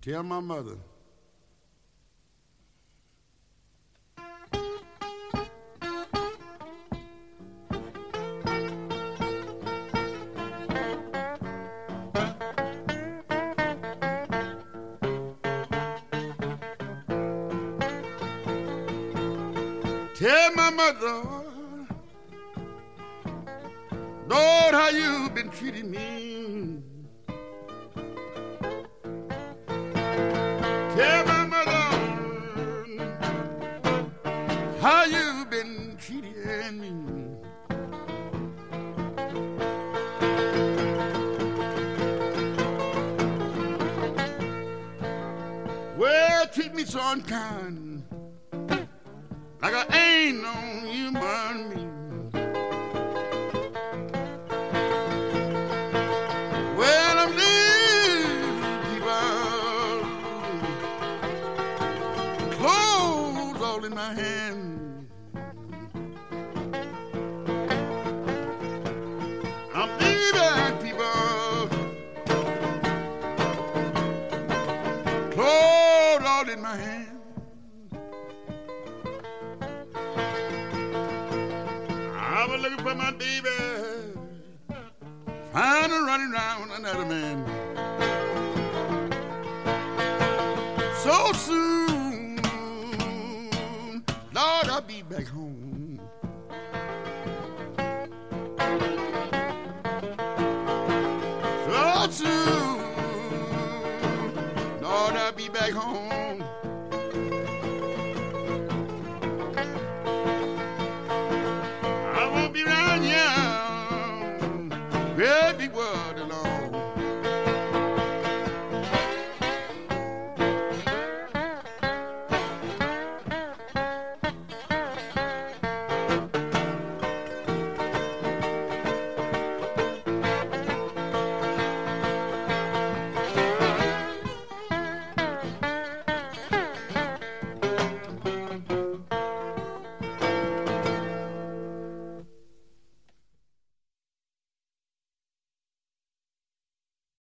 Tell my mother. Tell my mother, Lord, how you been treating me. Tell my mother how you been treating me. Well, treat me so unkind, like I ain't no human being. Well, I'm leaving people, clothes all in my hand. I'm leaving people, clothes all in my hand. I was looking for my baby, find her running around another man. So soon, Lord, I'll be back home. So soon, Lord, I'll be back home.